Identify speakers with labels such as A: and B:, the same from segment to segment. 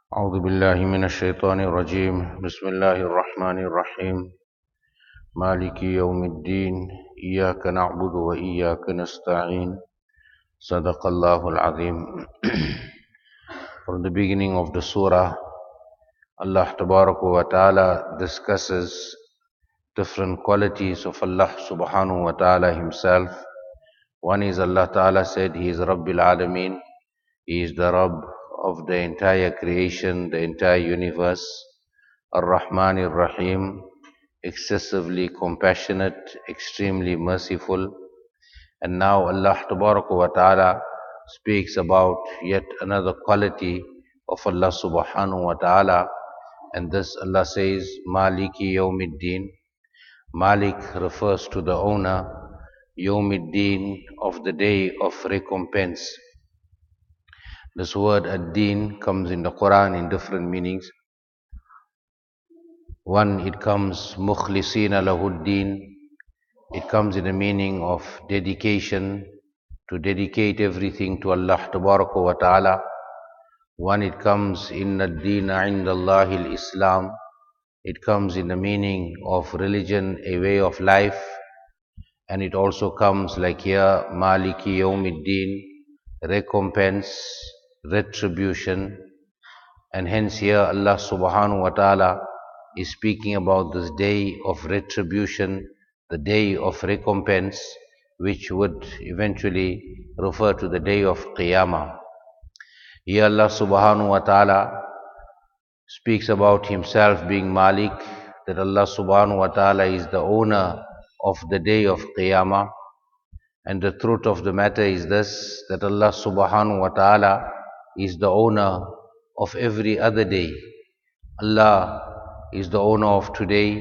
A: أعوذ بالله من الشيطان الرجيم بسم الله الرحمن الرحيم مالك يوم الدين إياك نعبد وإياك نستعين صدق الله العظيم. From the beginning of the surah, Allah wa ta'ala discusses different qualities of Allah subhanahu wa ta'ala himself. One is Allah ta'ala said He is Rabbil Alameen. He is the Rabb of the entire creation, the entire universe. Ar-Rahman Ar-Rahim, excessively compassionate, extremely merciful. And now Allah wa ta'ala speaks about yet another quality of Allah subhanahu wa ta'ala. And this Allah says, Maliki Yawmiddin. Malik refers to the owner, Yawmiddin, of the day of recompense. This word ad-din comes in the Quran in different meanings. One, it comes mukhlisina lahuddin. It comes in the meaning of dedication, to dedicate everything to Allah wa ta'ala. One, it comes in ad-dina indallahi al-Islam. It comes in the meaning of religion, a way of life. And it also comes like here, Maliki Yawmiddin, recompense, retribution. And hence here Allah subhanahu wa ta'ala is speaking about this day of retribution, the day of recompense, which would eventually refer to the day of Qiyamah. Here Allah subhanahu wa ta'ala speaks about himself being Malik, that Allah subhanahu wa ta'ala is the owner of the day of Qiyamah. And the truth of the matter is this, that Allah subhanahu wa ta'ala is the owner of every other day. Allah is the owner of today.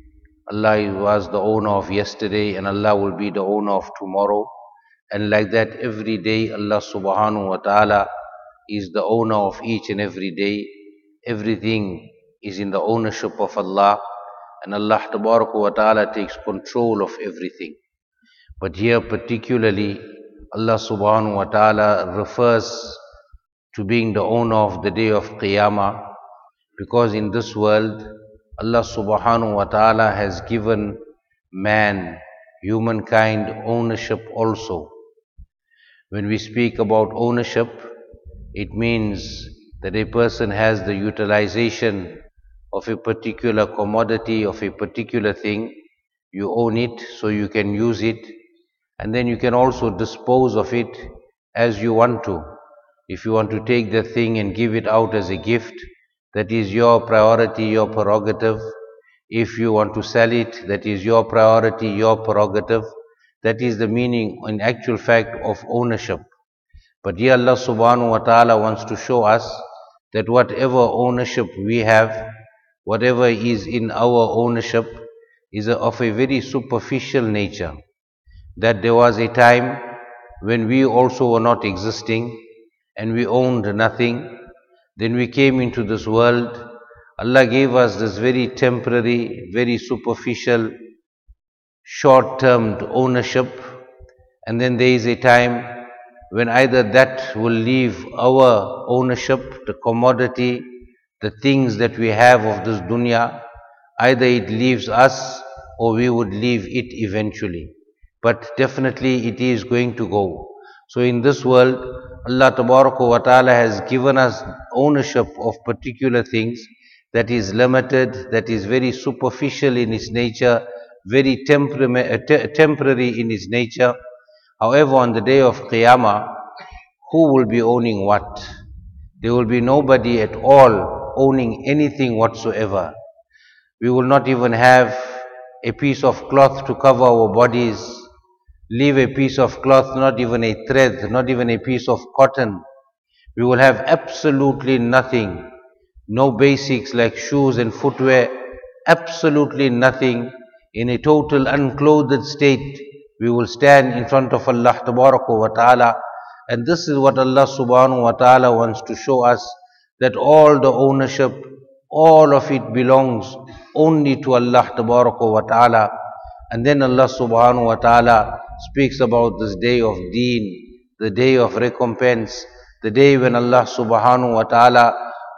A: Allah was the owner of yesterday, and Allah will be the owner of tomorrow. And like that, every day Allah subhanahu wa ta'ala is the owner of each and every day. Everything is in the ownership of Allah, and Allah wa ta'ala takes control of everything. But here particularly, Allah subhanahu wa ta'ala refers to being the owner of the day of Qiyamah, because in this world, Allah subhanahu wa ta'ala has given man, humankind, ownership also. When we speak about ownership, it means that a person has the utilization of a particular commodity, of a particular thing. You own it, so you can use it, and then you can also dispose of it as you want to. If you want to take the thing and give it out as a gift, that is your priority, your prerogative. If you want to sell it, that is your priority, your prerogative. That is the meaning, in actual fact, of ownership. But here Allah subhanahu wa ta'ala wants to show us that whatever ownership we have, whatever is in our ownership, is of a very superficial nature. That there was a time when we also were not existing, and we owned nothing. Then we came into this world. Allah gave us this very temporary, very superficial, short-term ownership. And then there is a time when either that will leave our ownership, the commodity, the things that we have of this dunya, either it leaves us or we would leave it eventually. But definitely it is going to go. So in this world, Allah wa ta'ala has given us ownership of particular things that is limited, that is very superficial in its nature, very temporary in its nature. However, on the day of Qiyamah, who will be owning what? There will be nobody at all owning anything whatsoever. We will not even have a piece of cloth to cover our bodies. Leave a piece of cloth, not even a thread, not even a piece of cotton. We will have absolutely nothing. No basics like shoes and footwear, absolutely nothing. In a total unclothed state, we will stand in front of Allah wa ta'ala. And this is what Allah subhanahu wa ta'ala wants to show us, that all the ownership, all of it belongs only to Allah wa ta'ala. And then Allah subhanahu wa ta'ala speaks about this day of deen, the day of recompense, the day when Allah subhanahu wa ta'ala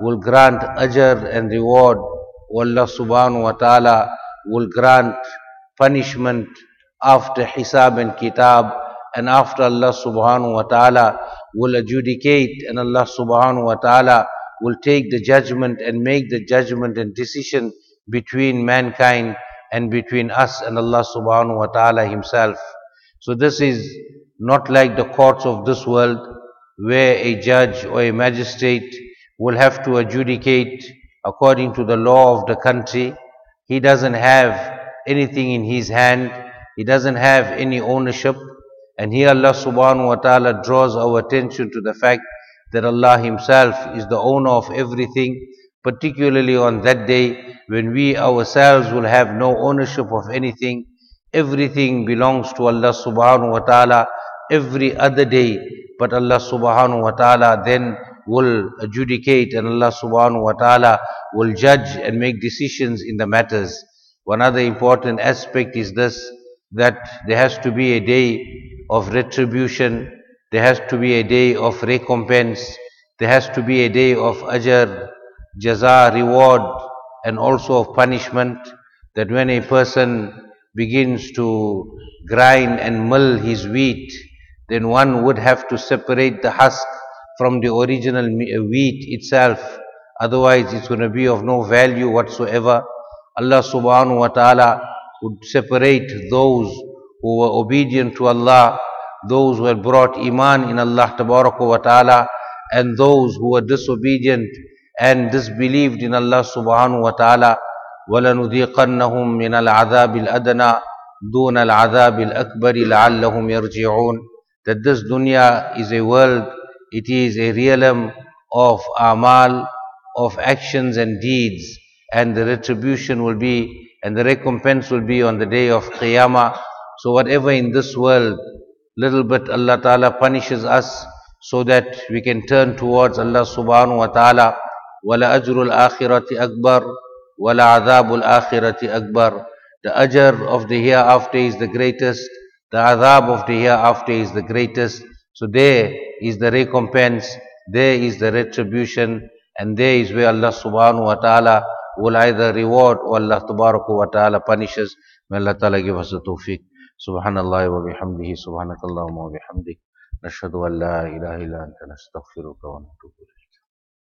A: will grant ajr and reward, or Allah subhanahu wa ta'ala will grant punishment after hisab and kitab, and after Allah subhanahu wa ta'ala will adjudicate, and Allah subhanahu wa ta'ala will take the judgment and make the judgment and decision between mankind and between us and Allah subhanahu wa ta'ala himself. So this is not like the courts of this world, where a judge or a magistrate will have to adjudicate according to the law of the country. He doesn't have anything in his hand, he doesn't have any ownership. And here Allah subhanahu wa ta'ala draws our attention to the fact that Allah himself is the owner of everything, particularly on that day when we ourselves will have no ownership of anything. Everything belongs to Allah subhanahu wa ta'ala every other day, but Allah subhanahu wa ta'ala then will adjudicate, and Allah subhanahu wa ta'ala will judge and make decisions in the matters. One other important aspect is this, that there has to be a day of retribution, there has to be a day of recompense, there has to be a day of ajr, jaza, reward, and also of punishment. That when a person begins to grind and mill his wheat, then one would have to separate the husk from the original wheat itself. Otherwise, it's going to be of no value whatsoever. Allah subhanahu wa ta'ala would separate those who were obedient to Allah, those who had brought iman in Allah tabaraka wa ta'ala, and those who were disobedient and disbelieved in Allah subhanahu wa ta'ala. وَلَنُذِيقَنَّهُمْ مِنَ الْعَذَابِ الْأَدْنَى دُونَ الْعَذَابِ الْأَكْبَرِ لَعَلَّهُمْ يَرْجِعُونَ. That this dunya is a world, it is a realm of amal, of actions and deeds, and the retribution will be, and the recompense will be on the day of Qiyamah. So whatever in this world, little bit Allah Ta'ala punishes us so that we can turn towards Allah subhanahu wa ta'ala. وَلَأَجْرُ الْآخِرَةِ أَكْبَرُ وَلَعَذَابُ الْآخِرَةِ أَكْبَرُ. The ajr of the hereafter is the greatest, the adhab of the hereafter is the greatest. So there is the recompense, there is the retribution, and there is where Allah subhanahu wa ta'ala will either reward or Allah tabaraka wa ta'ala punishes. May Allah ta'ala give us the tawfiq. Subhanallah wa bihamdihi, subhanakallahumma wa bihamdik. Nashhadu an la ilaha illa anta nastaghfiruka wa natubu ilayk.